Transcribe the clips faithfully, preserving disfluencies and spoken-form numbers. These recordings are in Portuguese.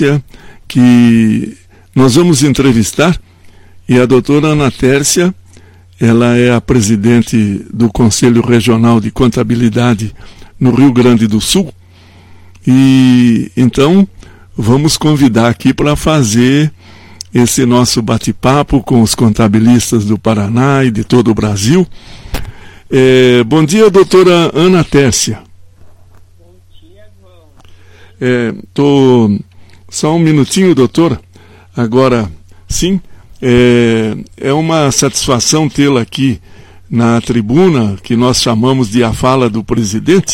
que nós vamos entrevistar, e a doutora Ana Tércia, ela é a presidente do Conselho Regional de Contabilidade no Rio Grande do Sul, e então vamos convidar aqui para fazer esse nosso bate-papo com os contabilistas do Paraná e de todo o Brasil. É, bom dia, doutora Ana Tércia. Bom dia, João. Estou... É, só um minutinho, doutora. Agora, sim, é, é uma satisfação tê-la aqui na tribuna, que nós chamamos de a fala do presidente,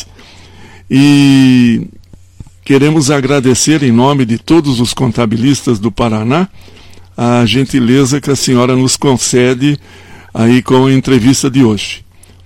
e queremos agradecer em nome de todos os contabilistas do Paraná a gentileza que a senhora nos concede aí com a entrevista de hoje.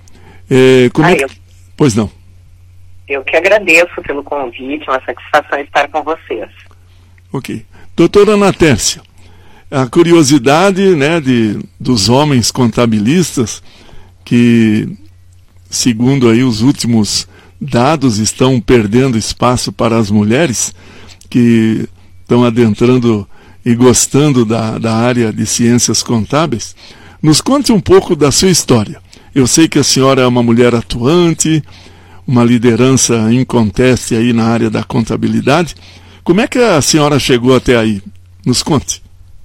É, como ah, é que... eu... Pois não. Eu que agradeço pelo convite, uma satisfação estar com vocês. Ok. Doutora Ana Tércia, a curiosidade, né, de, dos homens contabilistas, que, segundo aí os últimos dados, estão perdendo espaço para as mulheres, que estão adentrando e gostando da, da área de ciências contábeis. Nos conte um pouco da sua história. Eu sei que a senhora é uma mulher atuante, uma liderança inconteste aí na área da contabilidade. Como é que a senhora chegou até aí? Nos conte.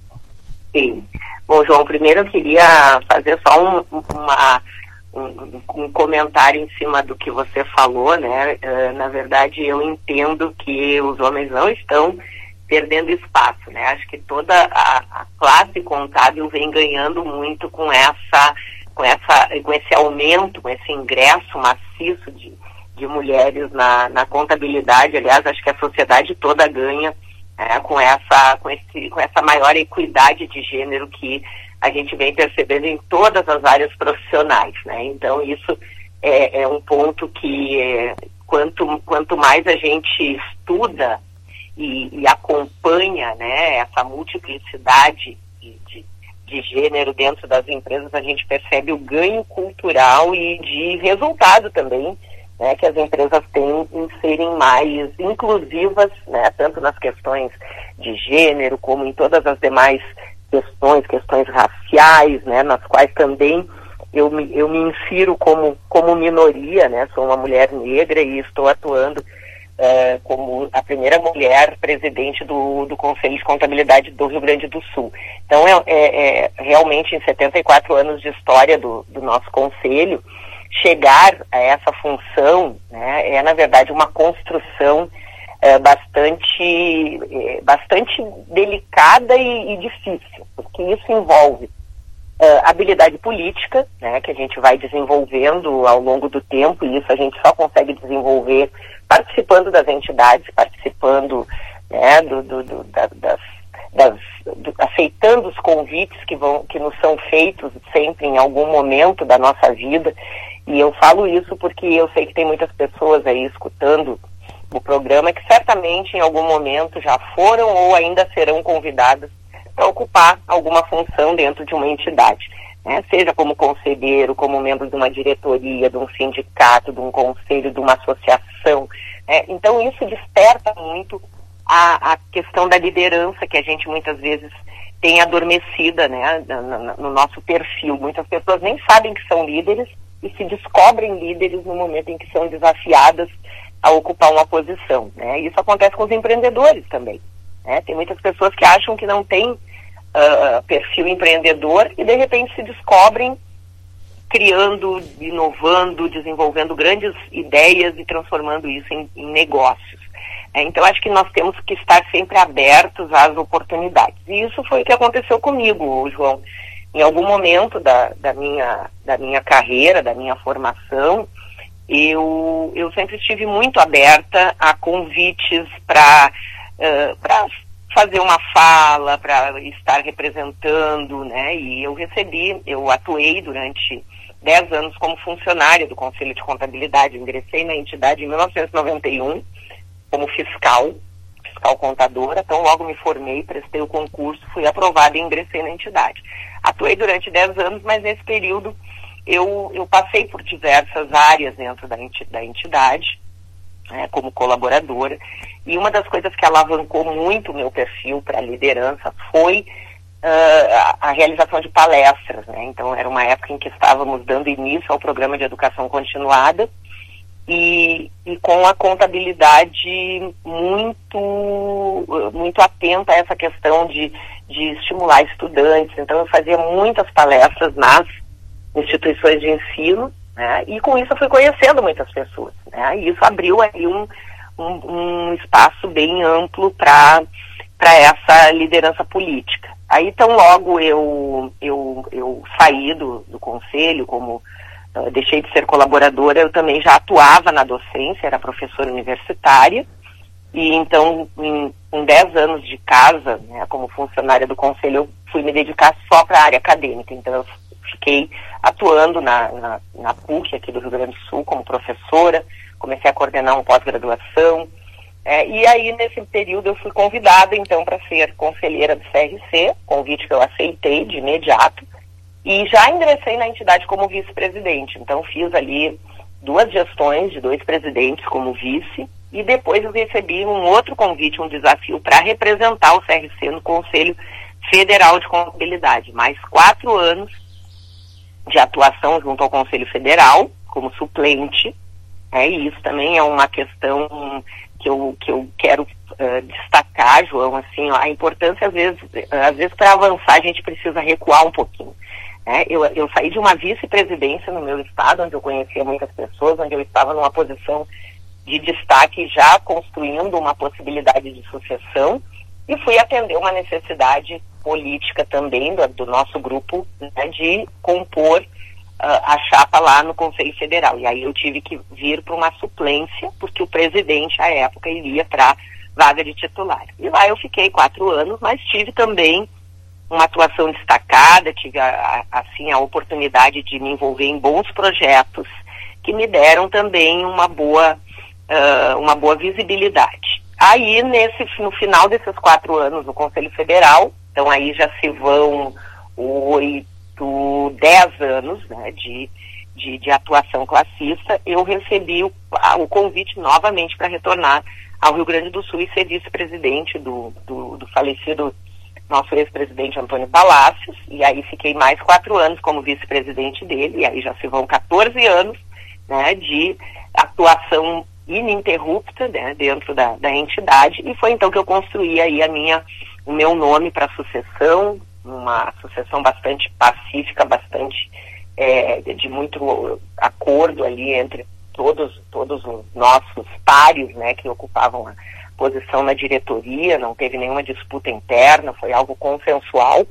Sim. Bom, João, primeiro eu queria fazer só um, uma, um, um comentário em cima do que você falou, né? Uh, na verdade, eu entendo que os homens não estão perdendo espaço, né? Acho que toda a, a classe contábil vem ganhando muito com essa, com essa, com esse aumento, com esse ingresso maciço de de mulheres na, na contabilidade. Aliás, acho que a sociedade toda ganha é, com, essa, com, esse, com essa maior equidade de gênero que a gente vem percebendo em todas as áreas profissionais, né? Então, isso é, é um ponto que, é, quanto, quanto mais a gente estuda e, e acompanha, né, essa multiplicidade de, de, de gênero dentro das empresas, a gente percebe o ganho cultural e de resultado também, né, que as empresas têm em serem mais inclusivas, né, tanto nas questões de gênero como em todas as demais questões, questões raciais, né, nas quais também eu me, eu me insiro como, como minoria, né, sou uma mulher negra e estou atuando uh, como a primeira mulher presidente do, do Conselho de Contabilidade do Rio Grande do Sul. Então, é, é, é realmente em setenta e quatro anos de história do, do nosso Conselho, chegar a essa função, né, é, na verdade, uma construção é, bastante, é, bastante delicada e, e difícil, porque isso envolve é, habilidade política, né, que a gente vai desenvolvendo ao longo do tempo, e isso a gente só consegue desenvolver participando das entidades, participando, né, do, do, do, da, das, das, do, aceitando os convites que, vão, que nos são feitos sempre em algum momento da nossa vida. E eu falo isso porque eu sei que tem muitas pessoas aí escutando o programa que certamente em algum momento já foram ou ainda serão convidadas para ocupar alguma função dentro de uma entidade, né? Seja como conselheiro, como membro de uma diretoria, de um sindicato, de um conselho, de uma associação, né? Então isso desperta muito a, a questão da liderança que a gente muitas vezes tem adormecida, né, no, no nosso perfil. Muitas pessoas nem sabem que são líderes e se descobrem líderes no momento em que são desafiadas a ocupar uma posição, né? Isso acontece com os empreendedores também, né? Tem muitas pessoas que acham que não têm uh, perfil empreendedor e de repente se descobrem criando, inovando, desenvolvendo grandes ideias e transformando isso em, em negócios. É, então acho que nós temos que estar sempre abertos às oportunidades. E isso foi o que aconteceu comigo, João. Em algum momento da, da, minha, da minha carreira, da minha formação, eu, eu sempre estive muito aberta a convites para uh, para fazer uma fala, para estar representando, né? E eu recebi, eu atuei durante dez anos como funcionária do Conselho de Contabilidade. Eu ingressei na entidade em mil novecentos e noventa e um como fiscal, fiscal contadora. Então logo me formei, prestei o concurso, fui aprovada e ingressei na entidade. Atuei durante dez anos, mas nesse período eu, eu passei por diversas áreas dentro da entidade, né, como colaboradora, E uma das coisas que alavancou muito o meu perfil para a liderança foi uh, a, a realização de palestras, né? Então era uma época em que estávamos dando início ao programa de educação continuada e, e com a contabilidade muito, muito atenta a essa questão de, de estimular estudantes. Então eu fazia muitas palestras nas instituições de ensino, né? E com isso eu fui conhecendo muitas pessoas, né? E isso abriu aí um Um, um espaço bem amplo para para essa liderança política. Aí, tão logo eu, eu, eu saí do, do conselho, como uh, deixei de ser colaboradora, eu também já atuava na docência, era professora universitária, e então, em, em dez anos de casa, né, como funcionária do conselho, eu fui me dedicar só para a área acadêmica. Então, eu fiquei atuando na, na, na P U C aqui do Rio Grande do Sul como professora, comecei a coordenar um pós-graduação, é, e aí nesse período eu fui convidada então para ser conselheira do C R C, convite que eu aceitei de imediato, e já ingressei na entidade como vice-presidente. Então fiz ali duas gestões de dois presidentes como vice, e depois eu recebi um outro convite, um desafio para representar o C R C no Conselho Federal de Contabilidade. Mais quatro anos de atuação junto ao Conselho Federal, como suplente. É, e isso também é uma questão que eu, que eu quero uh, destacar, João, assim, ó, a importância, às vezes, às vezes para avançar a gente precisa recuar um pouquinho. É, eu, eu saí de uma vice-presidência no meu estado, onde eu conhecia muitas pessoas, onde eu estava numa posição de destaque, já construindo uma possibilidade de sucessão, e fui atender uma necessidade política também do, do nosso grupo, né, de compor Uh, a chapa lá no Conselho Federal. E aí eu tive que vir para uma suplência, porque o presidente, à época, iria para vaga de titular. E lá eu fiquei quatro anos, mas tive também uma atuação destacada, tive, a, a, assim, a oportunidade de me envolver em bons projetos que me deram também uma boa, uh, uma boa visibilidade. Aí, nesse, no final desses quatro anos no Conselho Federal, então aí já se vão oito, dez anos, né, de, de, de atuação classista, eu recebi o, o convite novamente para retornar ao Rio Grande do Sul e ser vice-presidente do, do, do falecido nosso ex-presidente Antônio Palácios, e aí fiquei mais quatro anos como vice-presidente dele, e aí já se vão quatorze anos, né, de atuação ininterrupta, né, dentro da, da entidade, e foi então que eu construí aí a minha, o meu nome para a sucessão, uma sucessão bastante pacífica, bastante é, de muito acordo ali entre todos, todos os nossos pares, né, que ocupavam a posição na diretoria, não teve nenhuma disputa interna, foi algo consensual.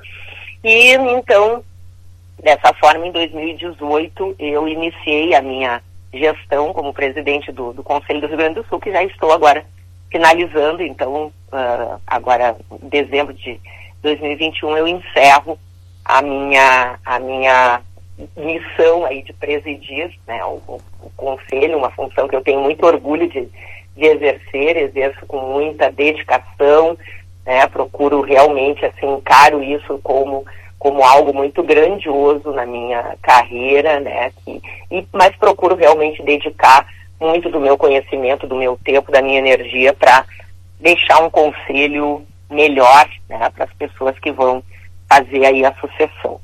E então, dessa forma, em dois mil e dezoito, eu iniciei a minha gestão como presidente do, do Conselho do Rio Grande do Sul, que já estou agora finalizando. Então, uh, agora, em dezembro de dois mil e vinte e um, eu encerro a minha, a minha missão aí de presidir, né, o, o, o Conselho, uma função que eu tenho muito orgulho de, de exercer, exerço com muita dedicação, né, procuro realmente, assim, encaro isso como, como algo muito grandioso na minha carreira, né, que, e, mas procuro realmente dedicar muito do meu conhecimento, do meu tempo, da minha energia para deixar um conselho melhor, né, para as pessoas que vão fazer aí a sucessão.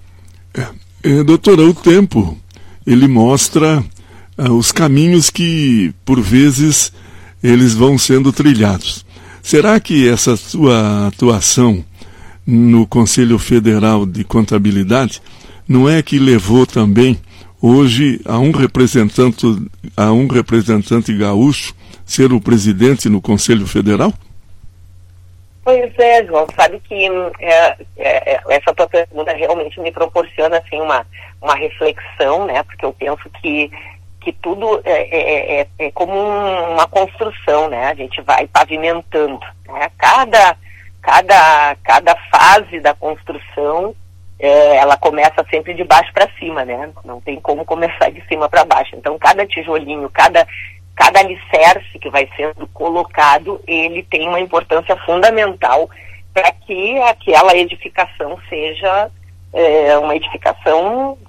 É, é, doutora, o tempo, ele mostra uh, os caminhos que, por vezes, eles vão sendo trilhados. Será que essa sua atuação no Conselho Federal de Contabilidade não é que levou também, hoje, a um representante, a um representante gaúcho ser o presidente no Conselho Federal? Pois é, João, sabe que é, é, essa tua pergunta realmente me proporciona assim, uma, uma reflexão, né? Porque eu penso que, que tudo é, é, é como uma construção, né? A gente vai pavimentando, né? Cada, cada, cada fase da construção, é, ela começa sempre de baixo para cima, né? Não tem como começar de cima para baixo. Então, cada tijolinho, cada... Cada alicerce que vai sendo colocado, ele tem uma importância fundamental para que aquela edificação seja é, uma edificação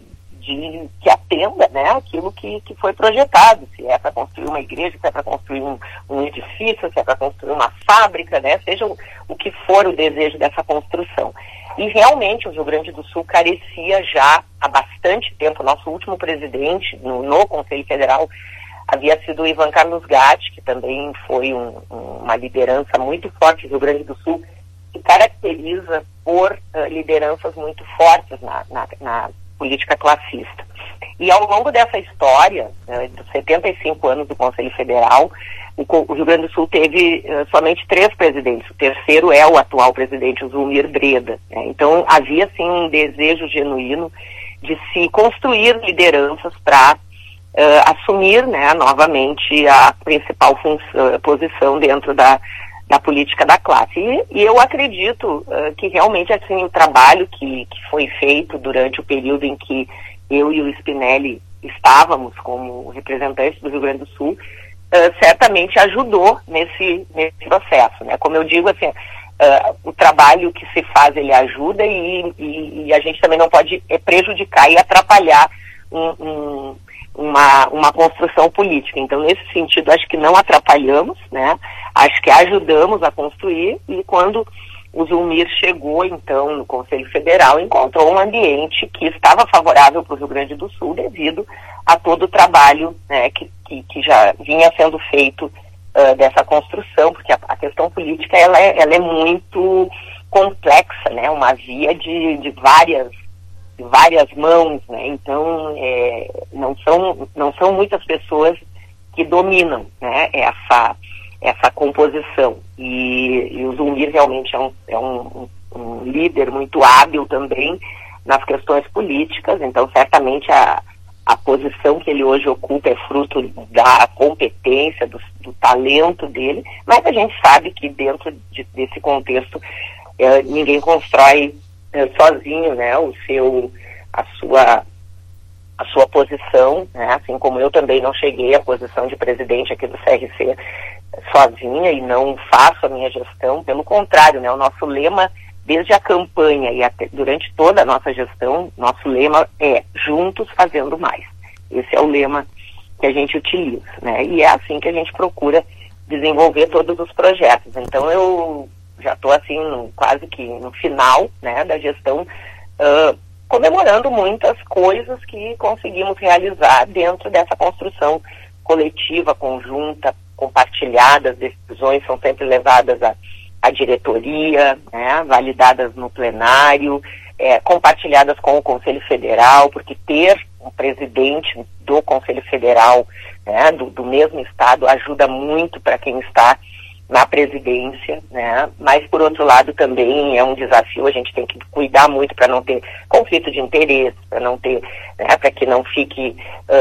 de, que atenda, né, aquilo que, que foi projetado, se é para construir uma igreja, se é para construir um, um edifício, se é para construir uma fábrica, né, seja o, o que for o desejo dessa construção. E realmente o Rio Grande do Sul carecia já há bastante tempo. Nosso último presidente no, no Conselho Federal havia sido o Ivan Carlos Gatti, que também foi um, um, uma liderança muito forte do Rio Grande do Sul, que caracteriza por uh, lideranças muito fortes na, na, na política classista. E ao longo dessa história, uh, dos setenta e cinco anos do Conselho Federal, o, o Rio Grande do Sul teve uh, somente três presidentes. O terceiro é o atual presidente, o Zulmir Breda. Né? Então havia, sim, um desejo genuíno de se construir lideranças para Uh, assumir, né, novamente a principal função, posição dentro da, da política da classe. E, e eu acredito uh, que realmente assim, o trabalho que, que foi feito durante o período em que eu e o Spinelli estávamos como representantes do Rio Grande do Sul, uh, certamente ajudou nesse, nesse processo. Né? Como eu digo, assim, uh, o trabalho que se faz, ele ajuda e, e, e a gente também não pode prejudicar e atrapalhar um, um Uma, uma construção política. Então, nesse sentido, acho que não atrapalhamos, né? Acho que ajudamos a construir, e quando o Zulmir chegou, então, no Conselho Federal, encontrou um ambiente que estava favorável para o Rio Grande do Sul devido a todo o trabalho, né, que, que, que já vinha sendo feito uh, dessa construção, porque a, a questão política ela é, ela é muito complexa, né? Uma via de, de várias várias mãos, né? Então é, não são não são muitas pessoas que dominam, né, essa essa composição, e, e o Zulmir realmente é, um, é um, um líder muito hábil também nas questões políticas. Então certamente a, a posição que ele hoje ocupa é fruto da competência, do, do talento dele, mas a gente sabe que dentro de, desse contexto é, ninguém constrói sozinho, né, o seu, a sua, a sua posição, né, assim como eu também não cheguei à posição de presidente aqui do C R C sozinha e não faço a minha gestão. Pelo contrário, né, o nosso lema, desde a campanha e até durante toda a nossa gestão, nosso lema é juntos fazendo mais. Esse é o lema que a gente utiliza, né, e é assim que a gente procura desenvolver todos os projetos. Então eu já estou assim, no, quase que no final, né, da gestão, uh, comemorando muitas coisas que conseguimos realizar dentro dessa construção coletiva, conjunta, compartilhada. As decisões são sempre levadas à, à diretoria, né, validadas no plenário, é, compartilhadas com o Conselho Federal, porque ter um presidente do Conselho Federal, né, do, do mesmo estado, ajuda muito para quem está na presidência, né? Mas por outro lado também é um desafio, a gente tem que cuidar muito para não ter conflito de interesse, para não ter, né, para que não fique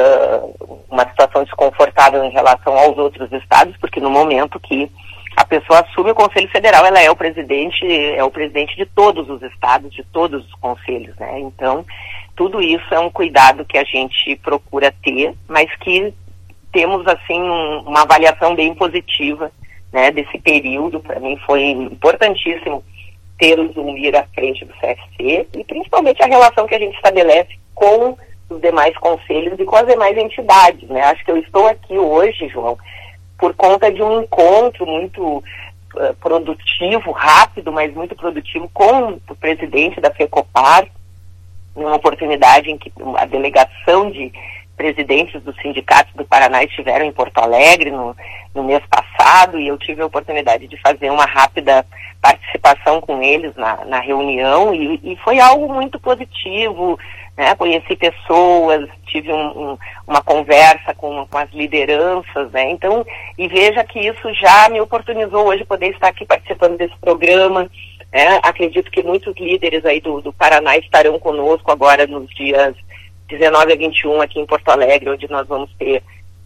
uh, uma situação desconfortável em relação aos outros estados, porque no momento que a pessoa assume o Conselho Federal, ela é o presidente, é o presidente de todos os estados, de todos os conselhos, né? Então, tudo isso é um cuidado que a gente procura ter, mas que temos, assim, um, uma avaliação bem positiva, né, desse período. Para mim foi importantíssimo ter o Zulmir à frente do C F C e principalmente a relação que a gente estabelece com os demais conselhos e com as demais entidades, né? Acho que eu estou aqui hoje, João, por conta de um encontro muito uh, produtivo, rápido, mas muito produtivo com o presidente da FECOPAR, numa oportunidade em que a delegação de presidentes dos sindicatos do Paraná estiveram em Porto Alegre no, no mês passado, e eu tive a oportunidade de fazer uma rápida participação com eles na, na reunião, e, e foi algo muito positivo, né? Conheci pessoas, tive um, um, uma conversa com, com as lideranças, né? Então, e veja que isso já me oportunizou hoje poder estar aqui participando desse programa. né? Acredito que muitos líderes aí do, do Paraná estarão conosco agora nos dias dezenove a vinte e um aqui em Porto Alegre, onde nós vamos ter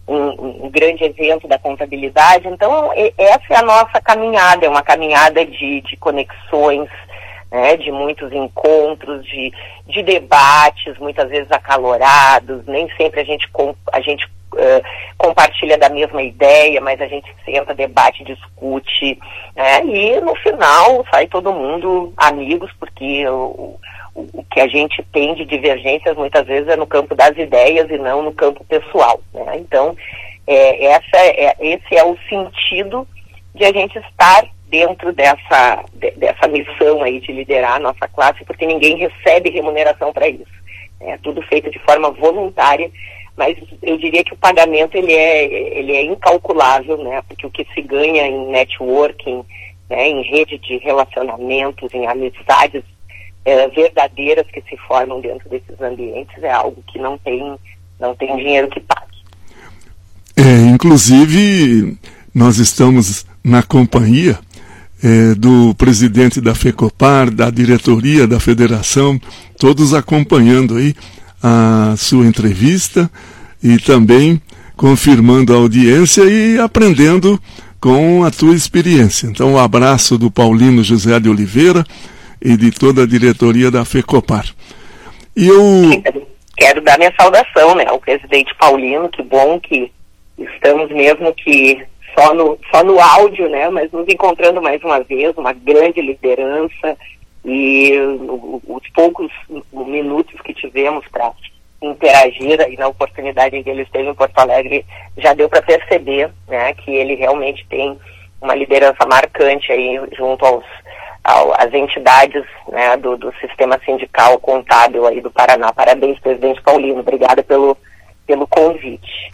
um, um grande evento da contabilidade. Então, essa é a nossa caminhada, é uma caminhada de, de conexões, né, de muitos encontros, de, de debates, muitas vezes acalorados. Nem sempre a gente, a gente uh, compartilha da mesma ideia, mas a gente senta, debate, discute, né, e no final sai todo mundo amigos, porque o o, o que a gente tem de divergências muitas vezes é no campo das ideias e não no campo pessoal, né? Então, é, essa é, esse é o sentido de a gente estar dentro dessa, de, dessa missão aí de liderar a nossa classe, porque ninguém recebe remuneração para isso. É tudo feito de forma voluntária, mas eu diria que o pagamento ele é, ele é incalculável, né? Porque o que se ganha em networking, né, em rede de relacionamentos, em amizades é, verdadeiras que se formam dentro desses ambientes é algo que não tem, não tem dinheiro que pague. É, inclusive, nós estamos na companhia é, do presidente da FECOPAR, da diretoria da federação, todos acompanhando aí a sua entrevista e também confirmando a audiência e aprendendo com a tua experiência. Então, um abraço do Paulino José de Oliveira e de toda a diretoria da FECOPAR. E eu... Quero dar minha saudação, né, ao presidente Paulino, que bom que estamos mesmo que só no, só no áudio, né, mas nos encontrando mais uma vez, uma grande liderança, e os poucos minutos que tivemos para interagir aí na oportunidade em que ele esteve em Porto Alegre, já deu para perceber, né, que ele realmente tem uma liderança marcante aí junto aos, ao, às entidades, né, do, do sistema sindical contábil aí do Paraná. Parabéns, presidente Paulino, obrigada pelo, pelo convite.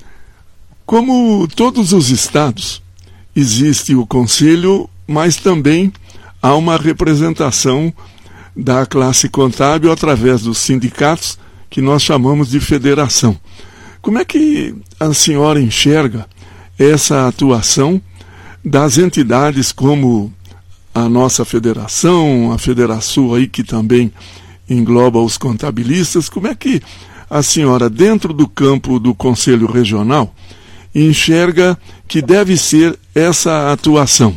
Como todos os estados, existe o conselho, mas também há uma representação da classe contábil através dos sindicatos, que nós chamamos de federação. Como é que a senhora enxerga essa atuação das entidades como a nossa federação, a Federação aí que também engloba os contabilistas? Como é que a senhora, dentro do campo do Conselho Regional, enxerga que deve ser essa atuação?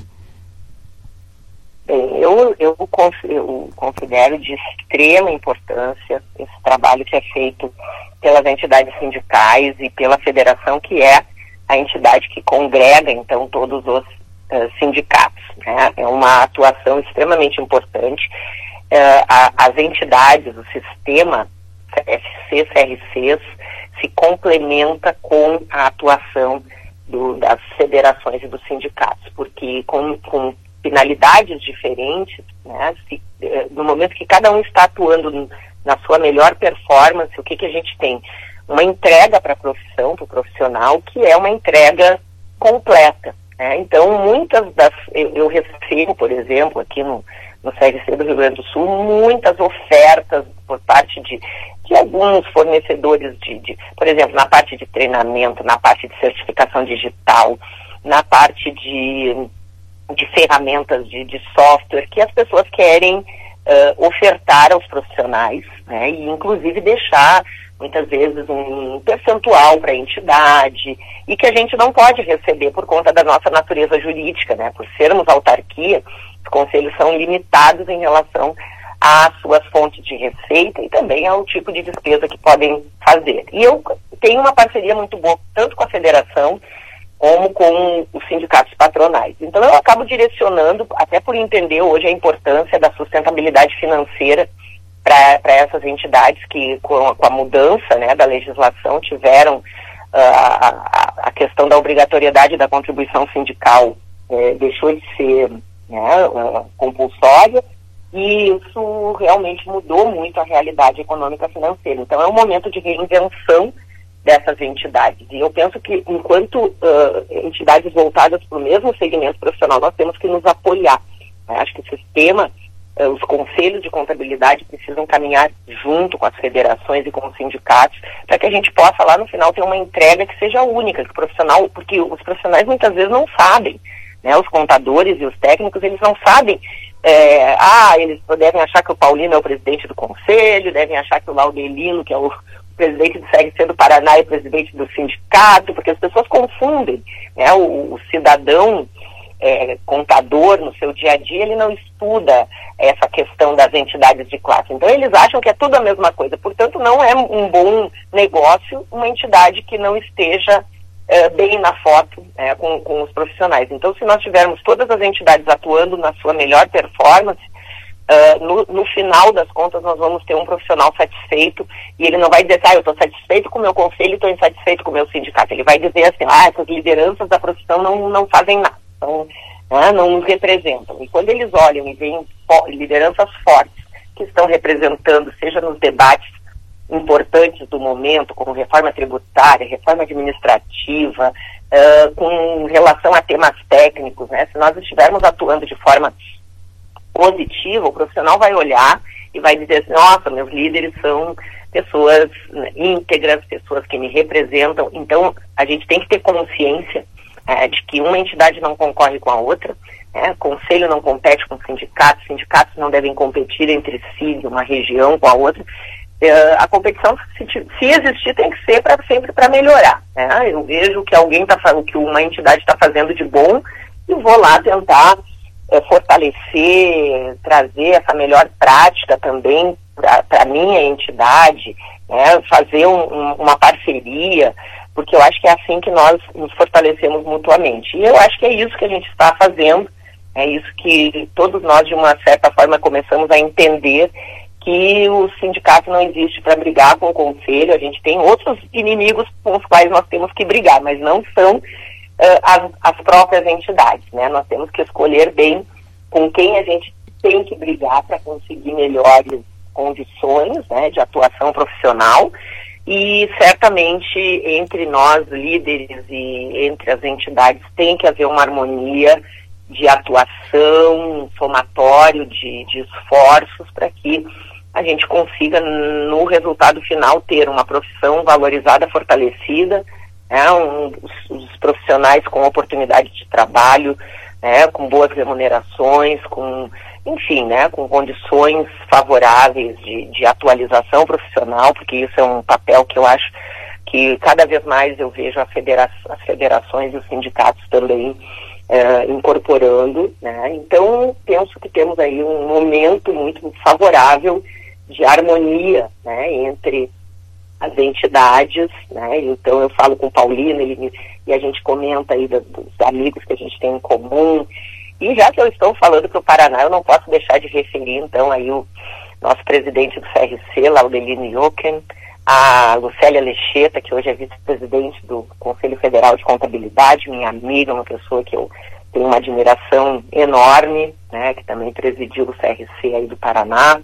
Bem, eu, eu, eu considero de extrema importância esse trabalho que é feito pelas entidades sindicais e pela federação, que é a entidade que congrega, então, todos os uh, sindicatos, né? É uma atuação extremamente importante. Uh, a, as entidades, o sistema F C, C R Cs, se complementa com a atuação do, das federações e dos sindicatos, porque com, com finalidades diferentes, né, se, no momento que cada um está atuando na sua melhor performance, o que, que a gente tem? Uma entrega para a profissão, para o profissional, que é uma entrega completa, né? Então, muitas das... Eu, eu recebo, por exemplo, aqui no, no C R C do Rio Grande do Sul, muitas ofertas por parte de, de alguns fornecedores de, de, por exemplo, na parte de treinamento, na parte de certificação digital, na parte de... de ferramentas de, de software que as pessoas querem uh, ofertar aos profissionais, né, e inclusive deixar muitas vezes um percentual para a entidade, e que a gente não pode receber por conta da nossa natureza jurídica, né, por sermos autarquia, os conselhos são limitados em relação às suas fontes de receita e também ao tipo de despesa que podem fazer. E eu tenho uma parceria muito boa, tanto com a federação como com os sindicatos patronais. Então eu acabo direcionando, até por entender hoje a importância da sustentabilidade financeira para essas entidades que, com a, com a mudança, né, da legislação, tiveram uh, a, a questão da obrigatoriedade da contribuição sindical, eh, deixou de ser, né, uh, compulsória, e isso realmente mudou muito a realidade econômica financeira. Então é um momento de reinvenção dessas entidades. E eu penso que, enquanto uh, entidades voltadas para o mesmo segmento profissional, nós temos que nos apoiar. Eu acho que o sistema, uh, os conselhos de contabilidade precisam caminhar junto com as federações e com os sindicatos, para que a gente possa lá no final ter uma entrega que seja única, que o profissional, porque os profissionais muitas vezes não sabem, né? Os contadores e os técnicos, eles não sabem. É, ah, eles devem achar que o Paulino é o presidente do conselho, devem achar que o Laudelino, que é o presidente do C R C do Paraná, e presidente do sindicato, porque as pessoas confundem, né? O, o cidadão é, contador, no seu dia a dia, ele não estuda essa questão das entidades de classe. Então, eles acham que é tudo a mesma coisa. Portanto, não é um bom negócio uma entidade que não esteja é, bem na foto, é, com, com os profissionais. Então, se nós tivermos todas as entidades atuando na sua melhor performance, uh, no, no final das contas nós vamos ter um profissional satisfeito, e ele não vai dizer, ah, eu estou satisfeito com o meu conselho e estou insatisfeito com o meu sindicato. Ele vai dizer assim, ah, essas lideranças da profissão não, não fazem nada, então, né, não nos representam. E quando eles olham e veem lideranças fortes que estão representando, seja nos debates importantes do momento, como reforma tributária, reforma administrativa, uh, com relação a temas técnicos, né? Se nós estivermos atuando de forma positiva, o profissional vai olhar e vai dizer assim, nossa, meus líderes são pessoas íntegras, pessoas que me representam. Então, a gente tem que ter consciência uh, de que uma entidade não concorre com a outra, né? Conselho não compete com sindicatos, sindicatos não devem competir entre si, de uma região com a outra. Uh, a competição, se, se existir, tem que ser pra, sempre para melhorar, né? Eu vejo que alguém tá, o que uma entidade está fazendo de bom e vou lá tentar uh, fortalecer, trazer essa melhor prática também para a minha entidade, né? Fazer um, um, uma parceria, porque eu acho que é assim que nós nos fortalecemos mutuamente. E eu acho que é isso que a gente está fazendo, é isso que todos nós, de uma certa forma, começamos a entender, que o sindicato não existe para brigar com o conselho. A gente tem outros inimigos com os quais nós temos que brigar, mas não são uh, as, as próprias entidades, né? Nós temos que escolher bem com quem a gente tem que brigar para conseguir melhores condições, né, de atuação profissional, e certamente entre nós, líderes, e entre as entidades tem que haver uma harmonia de atuação, um somatório de, de esforços para que a gente consiga, no resultado final, ter uma profissão valorizada, fortalecida, né, um, os, os profissionais com oportunidade de trabalho, né, com boas remunerações, com, enfim, né, com condições favoráveis de, de atualização profissional, porque isso é um papel que eu acho que cada vez mais eu vejo a federa as federações e os sindicatos também Uh, incorporando, né? Então penso que temos aí um momento muito favorável de harmonia, né, entre as entidades, né? Então eu falo com o Paulino, ele me, e a gente comenta aí dos, dos amigos que a gente tem em comum, e já que eu estou falando para o Paraná, eu não posso deixar de referir então aí o nosso presidente do C R C, Laudelino Jochen, a Lucélia Lecheta, que hoje é vice-presidente do Conselho Federal de Contabilidade, minha amiga, uma pessoa que eu tenho uma admiração enorme, né, que também presidiu o C R C aí do Paraná,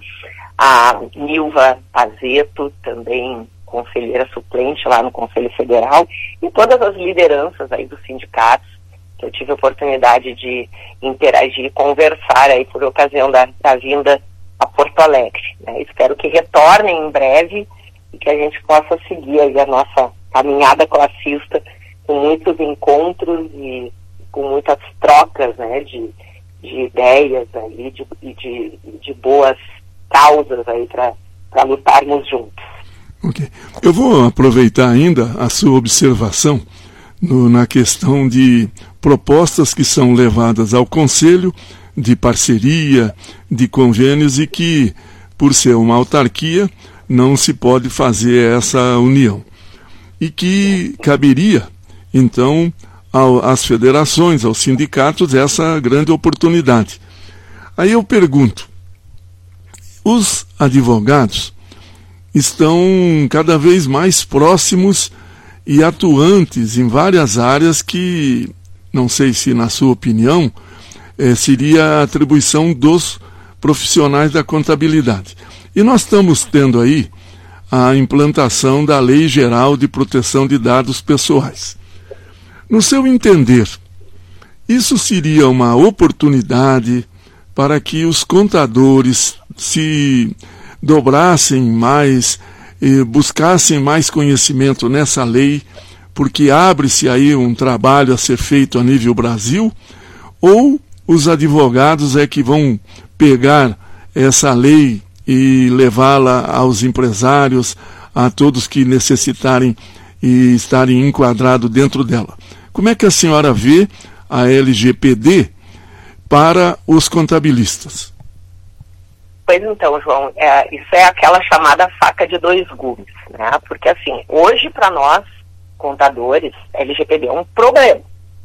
a Nilva Pazeto, também conselheira suplente lá no Conselho Federal, e todas as lideranças aí dos sindicatos, que eu tive a oportunidade de interagir e conversar aí por ocasião da, da vinda a Porto Alegre, né. Espero que retornem em breve, e que a gente possa seguir aí a nossa caminhada classista com muitos encontros e com muitas trocas, né, de, de ideias aí, de, de, de boas causas aí para lutarmos juntos. Ok. Eu vou aproveitar ainda a sua observação no, na questão de propostas que são levadas ao Conselho de parceria, de convênios, e que, por ser uma autarquia, não se pode fazer essa união. E que caberia, então, ao, às federações, aos sindicatos, essa grande oportunidade. Aí eu pergunto, os advogados estão cada vez mais próximos e atuantes em várias áreas que, não sei se na sua opinião, eh, seria a atribuição dos profissionais da contabilidade. E nós estamos tendo aí a implantação da Lei Geral de Proteção de Dados Pessoais. No seu entender, isso seria uma oportunidade para que os contadores se dobrassem mais, e buscassem mais conhecimento nessa lei, porque abre-se aí um trabalho a ser feito a nível Brasil, ou os advogados é que vão pegar essa lei e levá-la aos empresários, a todos que necessitarem e estarem enquadrados dentro dela. Como é que a senhora vê a L G P D para os contabilistas? Pois então, João, é, isso é aquela chamada faca de dois gumes, né? Porque assim, hoje para nós, contadores, a L G P D é um problema.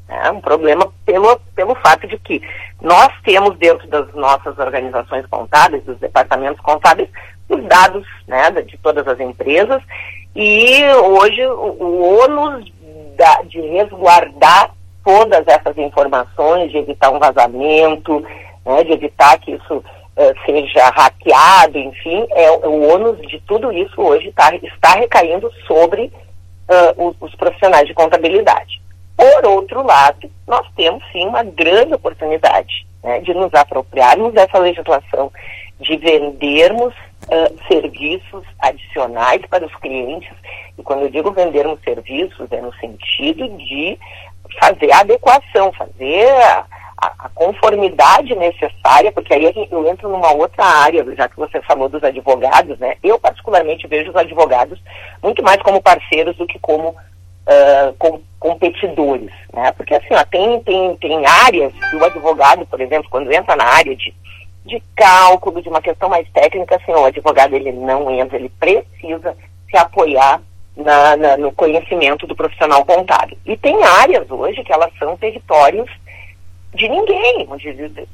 É um problema pelo, pelo fato de que nós temos dentro das nossas organizações contábeis, dos departamentos contábeis, os dados, né, de todas as empresas, e hoje o, o ônus da, de resguardar todas essas informações, de evitar um vazamento, né, de evitar que isso uh, seja hackeado, enfim, é, o ônus de tudo isso hoje tá, está recaindo sobre uh, os, os profissionais de contabilidade. Por outro lado, nós temos sim uma grande oportunidade, né, de nos apropriarmos dessa legislação, de vendermos uh, serviços adicionais para os clientes. E quando eu digo vendermos serviços, é no sentido de fazer a adequação, fazer a, a, a conformidade necessária, porque aí eu entro numa outra área, já que você falou dos advogados, né? Eu particularmente vejo os advogados muito mais como parceiros do que como Uh, com, competidores, né? Porque assim, ó, tem, tem, tem áreas que o advogado, por exemplo, quando entra na área de, de cálculo, de uma questão mais técnica, assim, ó, o advogado ele não entra, ele precisa se apoiar na, na, no conhecimento do profissional contábil. E tem áreas hoje que elas são territórios de ninguém, onde,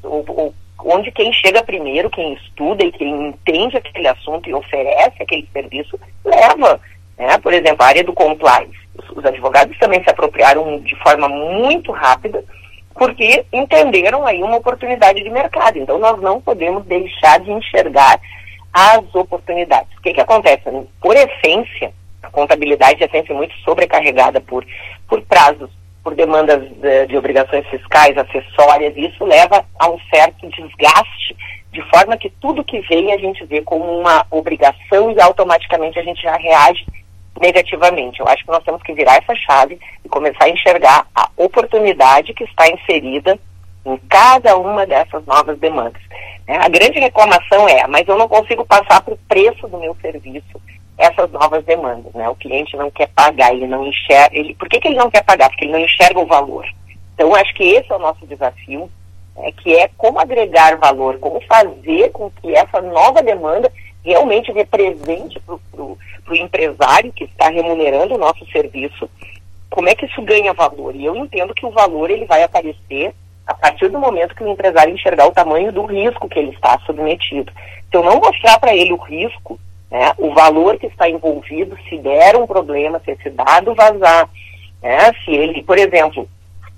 onde quem chega primeiro, quem estuda e quem entende aquele assunto e oferece aquele serviço, leva, né? Por exemplo, a área do compliance. Os advogados também se apropriaram de forma muito rápida, porque entenderam aí uma oportunidade de mercado. Então, nós não podemos deixar de enxergar as oportunidades. O que que acontece? Por essência, a contabilidade é sempre muito sobrecarregada por, por prazos, por demandas de, de obrigações fiscais, acessórias, e isso leva a um certo desgaste, de forma que tudo que vem a gente vê como uma obrigação e automaticamente a gente já reage negativamente. Eu acho que nós temos que virar essa chave e começar a enxergar a oportunidade que está inserida em cada uma dessas novas demandas. É, a grande reclamação é, mas eu não consigo passar para o preço do meu serviço essas novas demandas, né? O cliente não quer pagar, ele não enxerga, ele, por que que ele não quer pagar? Porque ele não enxerga o valor. Então, acho que esse é o nosso desafio, é, que é como agregar valor, como fazer com que essa nova demanda realmente represente para o empresário que está remunerando o nosso serviço, como é que isso ganha valor. E eu entendo que o valor ele vai aparecer a partir do momento que o empresário enxergar o tamanho do risco que ele está submetido. Se eu não mostrar para ele o risco, né, o valor que está envolvido, se der um problema, se esse dado vazar, né, se ele, por exemplo,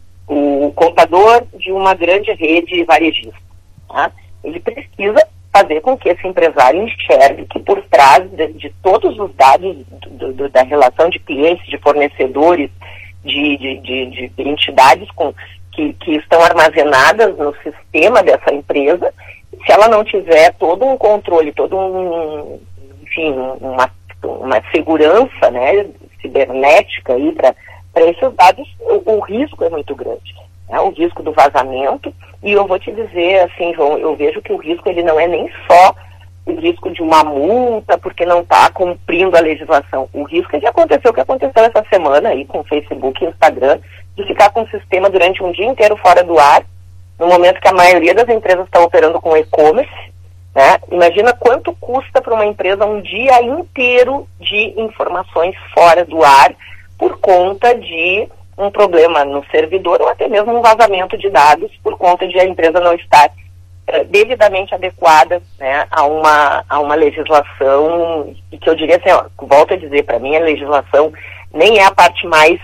o contador de uma grande rede varejista, tá, ele precisa fazer com que esse empresário enxergue que por trás de, de todos os dados do, do, da relação de clientes, de fornecedores, de, de, de, de entidades com, que, que estão armazenadas no sistema dessa empresa, se ela não tiver todo um controle, todo um, enfim, uma, uma segurança, né, cibernética aí para esses dados, o, o risco é muito grande. É, o risco do vazamento, e eu vou te dizer, assim, João, eu vejo que o risco ele não é nem só o risco de uma multa, porque não está cumprindo a legislação. O risco é que aconteceu o que aconteceu essa semana aí com o Facebook e Instagram, de ficar com o sistema durante um dia inteiro fora do ar, no momento que a maioria das empresas está operando com e-commerce, né? Imagina quanto custa para uma empresa um dia inteiro de informações fora do ar por conta de um problema no servidor ou até mesmo um vazamento de dados por conta de a empresa não estar eh, devidamente adequada, né, a, uma, a uma legislação, e que eu diria assim, ó, volto a dizer, para mim a legislação nem é a parte mais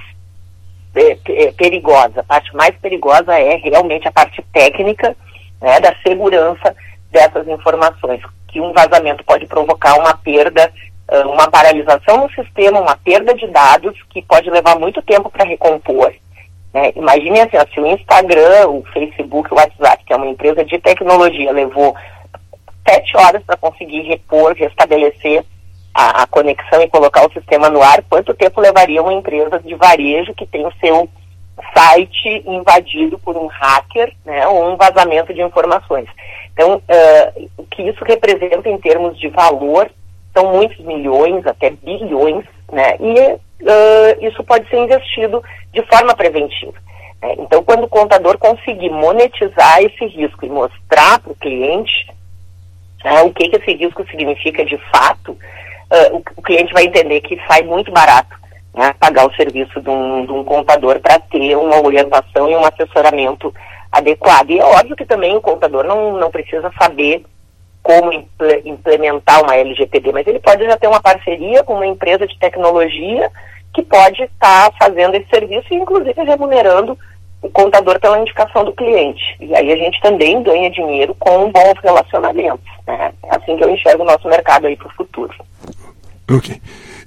eh, perigosa. A parte mais perigosa é realmente a parte técnica, né, da segurança dessas informações, que um vazamento pode provocar uma perda, uma paralisação no sistema, uma perda de dados que pode levar muito tempo para recompor. Né? Imagine assim, ó, se o Instagram, o Facebook, o WhatsApp, que é uma empresa de tecnologia, levou sete horas para conseguir repor, restabelecer a, a conexão e colocar o sistema no ar, quanto tempo levaria uma empresa de varejo que tem o seu site invadido por um hacker, né, ou um vazamento de informações? Então, uh, o que isso representa em termos de valor são muitos milhões, até bilhões, né? E uh, isso pode ser investido de forma preventiva. Né? Então, quando o contador conseguir monetizar esse risco e mostrar para o cliente uh, o que, que esse risco significa de fato, uh, o, o cliente vai entender que sai muito barato né, pagar o serviço de um, de um contador para ter uma orientação e um assessoramento adequado. E é óbvio que também o contador não, não precisa saber como implementar uma L G P D, mas ele pode já ter uma parceria com uma empresa de tecnologia que pode estar fazendo esse serviço e inclusive remunerando o contador pela indicação do cliente. E aí a gente também ganha dinheiro com bons relacionamentos, né? É assim que eu enxergo o nosso mercado aí para o futuro. Ok.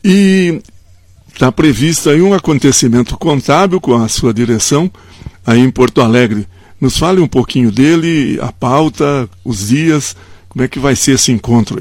E está previsto aí um acontecimento contábil com a sua direção aí em Porto Alegre. Nos fale um pouquinho dele, a pauta, os dias, como é que vai ser esse encontro aí?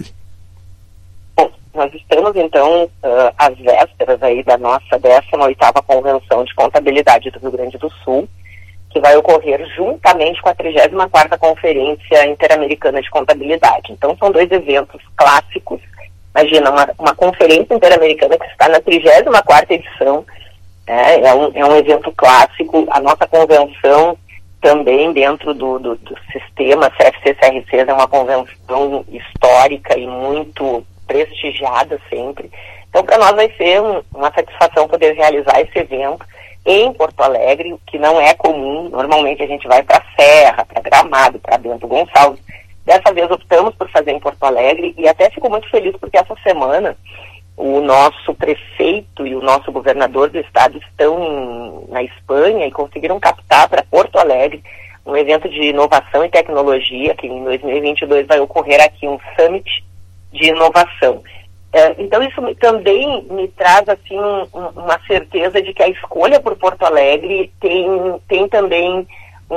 Bom, nós estamos então uh, às vésperas aí da nossa décima oitava Convenção de Contabilidade do Rio Grande do Sul, que vai ocorrer juntamente com a trigésima quarta Conferência Interamericana de Contabilidade. Então são dois eventos clássicos. Imagina, uma, uma conferência interamericana que está na trigésima quarta edição, né? é, um, é um evento clássico. A nossa convenção também dentro do, do, do sistema C F C C R Cs é uma convenção histórica e muito prestigiada sempre. Então para nós vai ser um, uma satisfação poder realizar esse evento em Porto Alegre, o que não é comum. Normalmente a gente vai para Serra, para Gramado, para Bento Gonçalves. Dessa vez optamos por fazer em Porto Alegre e até fico muito feliz porque essa semana o nosso prefeito e o nosso governador do estado estão em, na Espanha e conseguiram captar para Porto Alegre um evento de inovação e tecnologia que em dois mil e vinte e dois vai ocorrer aqui, um Summit de inovação. É, então isso me, também me traz assim um, uma certeza de que a escolha por Porto Alegre tem, tem também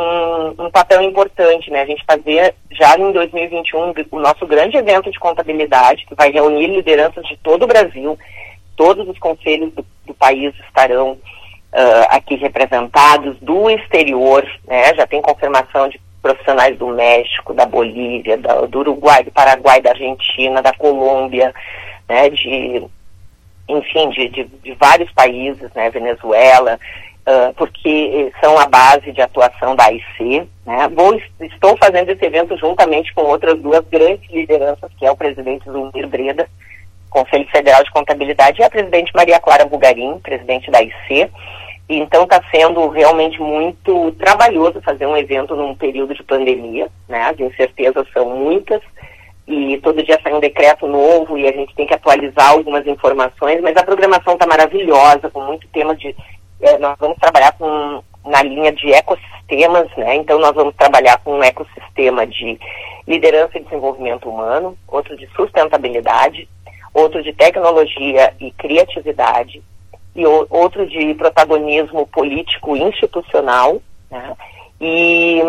um, um papel importante, né? A gente fazer já em dois mil e vinte e um o nosso grande evento de contabilidade, que vai reunir lideranças de todo o Brasil, todos os conselhos do, do país estarão uh, aqui representados, do exterior, né? Já tem confirmação de profissionais do México, da Bolívia, da, do Uruguai, do Paraguai, da Argentina, da Colômbia, né? De, enfim, de, de, de vários países, né? Venezuela, Uh, porque são a base de atuação da A I C, né? Vou, estou fazendo esse evento juntamente com outras duas grandes lideranças, que é o presidente Zumir Breda, Conselho Federal de Contabilidade, e a presidente Maria Clara Bugarim, presidente da A I C. E, então está sendo realmente muito trabalhoso fazer um evento num período de pandemia, né? As incertezas são muitas e todo dia sai um decreto novo e a gente tem que atualizar algumas informações, mas a programação está maravilhosa, com muito tema de... É, nós vamos trabalhar com, na linha de ecossistemas, né? Então nós vamos trabalhar com um ecossistema de liderança e desenvolvimento humano, outro de sustentabilidade, outro de tecnologia e criatividade, e o, outro de protagonismo político institucional, né? E,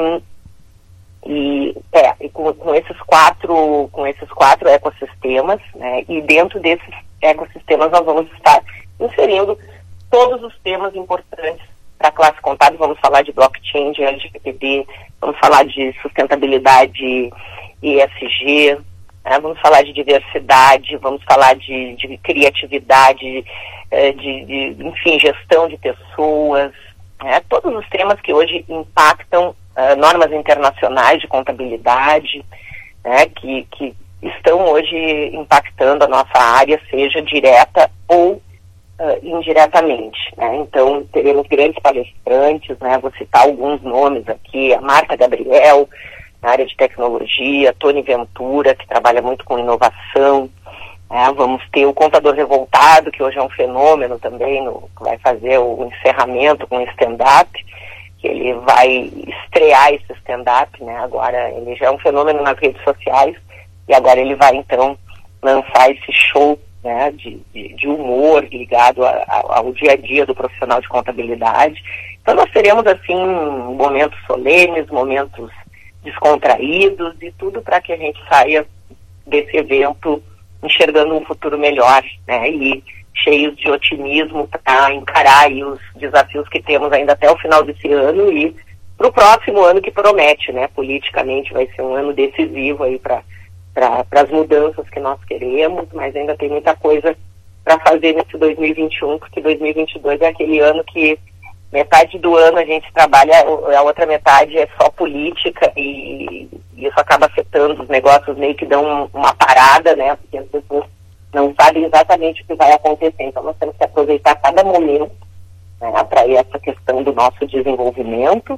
e, é, e com, com esses quatro, com esses quatro ecossistemas, né? E dentro desses ecossistemas nós vamos estar inserindo todos os temas importantes para a classe contábil. Vamos falar de blockchain, de L G P D, vamos falar de sustentabilidade E S G, né? Vamos falar de diversidade, vamos falar de, de criatividade, de, de, enfim, gestão de pessoas, né? Todos os temas que hoje impactam uh, normas internacionais de contabilidade, né? que, que estão hoje impactando a nossa área, seja direta ou Uh, indiretamente, né? Então teremos grandes palestrantes, né? Vou citar alguns nomes aqui: a Marta Gabriel, na área de tecnologia, Tony Ventura, que trabalha muito com inovação, né? Vamos ter o Contador Revoltado, que hoje é um fenômeno também, no, que vai fazer o encerramento com stand-up, que ele vai estrear esse stand-up, né? Agora ele já é um fenômeno nas redes sociais e agora ele vai então lançar esse show, né, de, de, de humor ligado a, a, ao dia a dia do profissional de contabilidade. Então nós teremos assim momentos solenes, momentos descontraídos e tudo para que a gente saia desse evento enxergando um futuro melhor, né, e cheios de otimismo para encarar aí os desafios que temos ainda até o final desse ano e para o próximo ano, que promete, né, politicamente vai ser um ano decisivo aí para para as mudanças que nós queremos, mas ainda tem muita coisa para fazer nesse dois mil e vinte e um, porque dois mil e vinte e dois é aquele ano que metade do ano a gente trabalha, a outra metade é só política e isso acaba afetando os negócios, meio que dão uma parada, né, porque as pessoas não sabem exatamente o que vai acontecer. Então nós temos que aproveitar cada momento, né, para essa questão do nosso desenvolvimento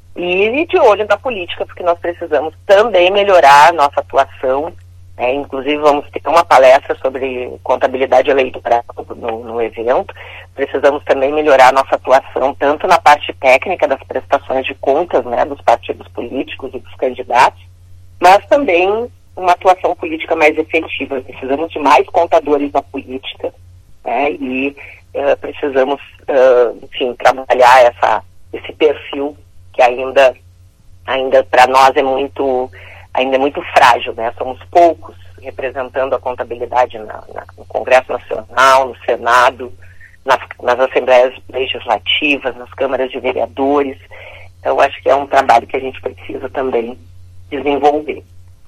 e de olho na política, porque nós precisamos também melhorar a nossa atuação. É, inclusive vamos ter uma palestra sobre contabilidade eleitoral no, no evento. Precisamos também melhorar a nossa atuação tanto na parte técnica das prestações de contas, né, dos partidos políticos e dos candidatos, mas também uma atuação política mais efetiva. Precisamos de mais contadores na política, né, e uh, precisamos, uh, enfim, trabalhar essa, esse perfil que ainda, ainda para nós é muito... ainda é muito frágil, né? Somos poucos representando a contabilidade na, na, no Congresso Nacional, no Senado, nas, nas Assembleias Legislativas, nas câmaras de vereadores. Então, acho que é um trabalho que a gente precisa também desenvolver.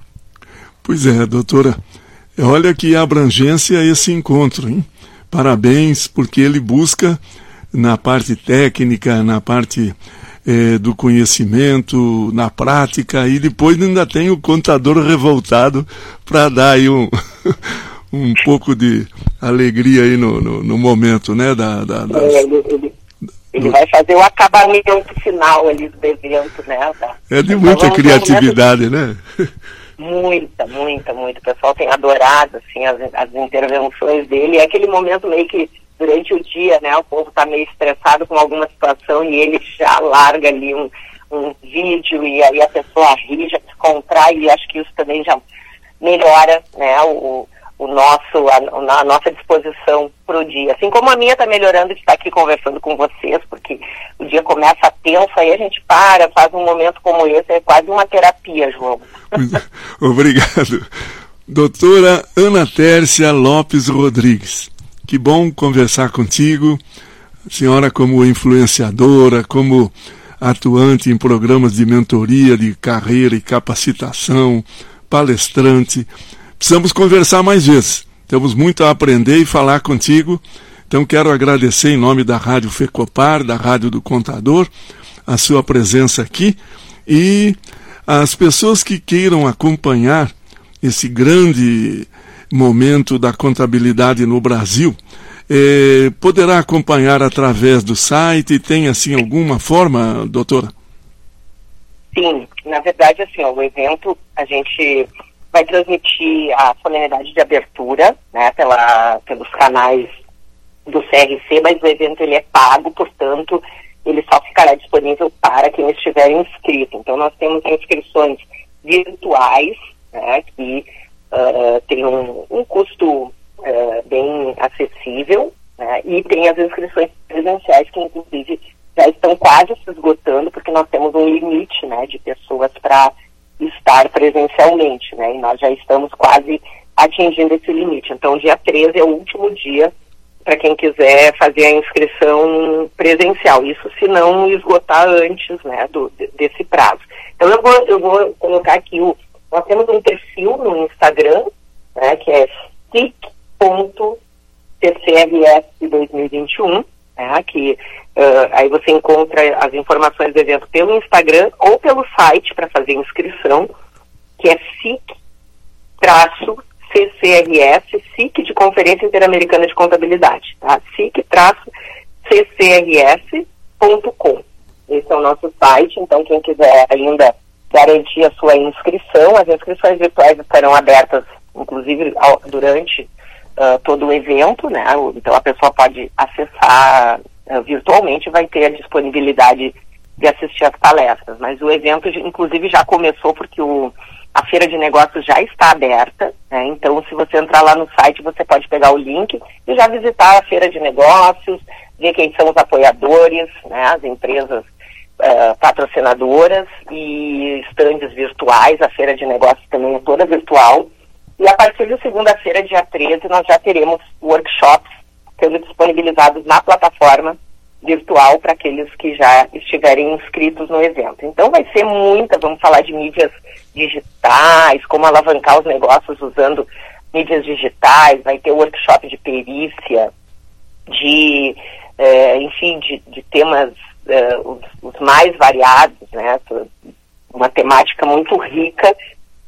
Pois é, doutora. Olha que abrangência esse encontro, hein? Parabéns, porque ele busca na parte técnica, na parte... É, do conhecimento, na prática, e depois ainda tem o contador revoltado para dar aí um, um pouco de alegria aí no, no, no momento, né? Da, da, das... é, ele ele, ele do... vai fazer o acabamento final ali do evento, né? Da... É de muita então, criatividade, né? Muita, muita, muita. O pessoal tem adorado, assim, as, as intervenções dele. É aquele momento meio que durante o dia, né, o povo está meio estressado com alguma situação e ele já larga ali um, um vídeo e aí a pessoa ri, já se contrai, e acho que isso também já melhora, né, o, o nosso, a, a nossa disposição para o dia. Assim como a minha está melhorando de estar aqui conversando com vocês, porque o dia começa tenso, aí a gente para, faz um momento como esse, é quase uma terapia, João. Obrigado. Doutora Ana Tércia Lopes Rodrigues. Que bom conversar contigo, senhora como influenciadora, como atuante em programas de mentoria, de carreira e capacitação, palestrante. Precisamos conversar mais vezes. Temos muito a aprender e falar contigo. Então quero agradecer em nome da Rádio FECOPAR, da Rádio do Contador, a sua presença aqui e as pessoas que queiram acompanhar esse grande momento da contabilidade no Brasil, eh, poderá acompanhar através do site? Tem, assim, alguma forma, doutora? Sim, na verdade, assim, ó, o evento, a gente vai transmitir a solenidade de abertura, né, pela, pelos canais do C R C, mas o evento ele é pago, portanto, ele só ficará disponível para quem estiver inscrito. Então, nós temos inscrições virtuais, né, que Uh, tem um, um custo uh, bem acessível, né, e tem as inscrições presenciais que inclusive já estão quase se esgotando, porque nós temos um limite, né, de pessoas para estar presencialmente, né, e nós já estamos quase atingindo esse limite. Então dia treze é o último dia para quem quiser fazer a inscrição presencial, isso se não esgotar antes, né, do, desse prazo. Então eu vou, eu vou colocar aqui o Nós temos um perfil no Instagram, né, que é S I C ponto C C R S dois mil e vinte e um, né, que uh, aí você encontra as informações do evento pelo Instagram ou pelo site para fazer inscrição, que é S I C C R S, S I C de Conferência Interamericana de Contabilidade, tá? S I C C R S ponto com. Esse é o nosso site, então quem quiser ainda garantir a sua inscrição, as inscrições virtuais estarão abertas, inclusive, ao, durante uh, todo o evento, né? Então a pessoa pode acessar uh, virtualmente, vai ter a disponibilidade de assistir às palestras, mas o evento, inclusive, já começou porque o, a Feira de Negócios já está aberta, né? Então se você entrar lá no site, você pode pegar o link e já visitar a Feira de Negócios, ver quem são os apoiadores, né? As empresas Uh, patrocinadoras e estandes virtuais. A Feira de Negócios também é toda virtual, e a partir de segunda-feira, dia treze, nós já teremos workshops sendo disponibilizados na plataforma virtual para aqueles que já estiverem inscritos no evento. Então vai ser muita, vamos falar de mídias digitais, como alavancar os negócios usando mídias digitais, vai ter workshop de perícia, de, uh, enfim, de, de temas Uh, os, os mais variados, né, uma temática muito rica,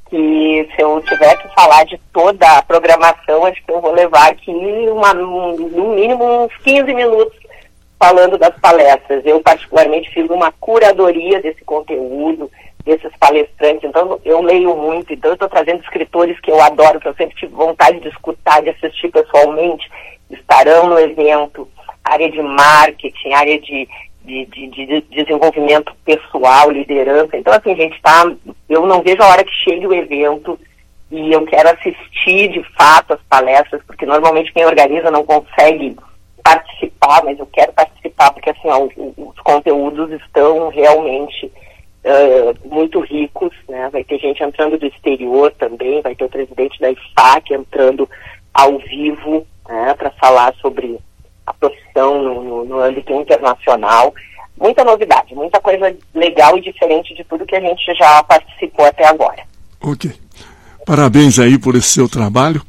que se eu tiver que falar de toda a programação, acho que eu vou levar aqui uma, no mínimo uns quinze minutos falando das palestras. Eu particularmente fiz uma curadoria desse conteúdo, desses palestrantes, então eu leio muito, então eu estou trazendo escritores que eu adoro, que eu sempre tive vontade de escutar, de assistir pessoalmente, estarão no evento, área de marketing, área de De, de, de desenvolvimento pessoal, liderança. Então, assim, gente, tá, eu não vejo a hora que chegue o evento e eu quero assistir, de fato, as palestras, porque normalmente quem organiza não consegue participar, mas eu quero participar porque, assim, ó, os, os conteúdos estão realmente uh, muito ricos, né? Vai ter gente entrando do exterior também, vai ter o presidente da I F A C entrando ao vivo, né, para falar sobre a profissão no, no, no âmbito internacional. Muita novidade, muita coisa legal e diferente de tudo que a gente já participou até agora. Ok. Parabéns aí por esse seu trabalho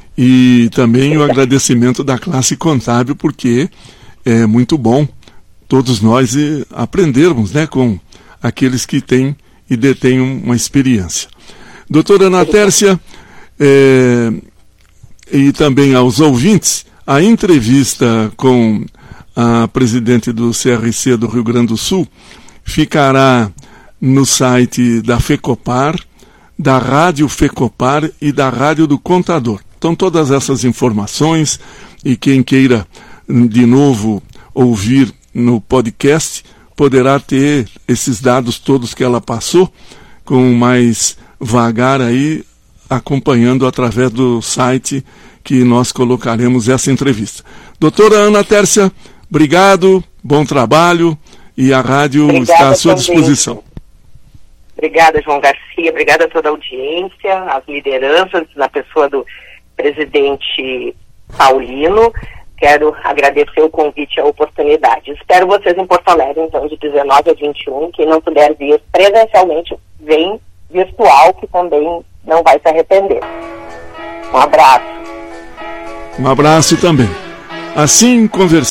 e também o agradecimento da classe contábil, porque é muito bom todos nós aprendermos, né, com aqueles que têm e detêm uma experiência. Doutora Ana Tércia, é, e também aos ouvintes, a entrevista com a presidente do C R C do Rio Grande do Sul ficará no site da FECOPAR, da Rádio FECOPAR e da Rádio do Contador. Então, todas essas informações, e quem queira de novo ouvir no podcast, poderá ter esses dados todos que ela passou, com mais vagar aí, acompanhando através do site que nós colocaremos essa entrevista. Doutora Ana Tércia, obrigado, bom trabalho, e a rádio Obrigada está à sua também. disposição. Obrigada, João Garcia, obrigada a toda a audiência, as lideranças, na pessoa do presidente Paulino. Quero agradecer o convite e a oportunidade. Espero vocês em Porto Alegre, então, de dezenove a vinte e um. Quem não puder vir presencialmente, vem virtual, que também não vai se arrepender. Um abraço. Um abraço também. Assim, conversamos.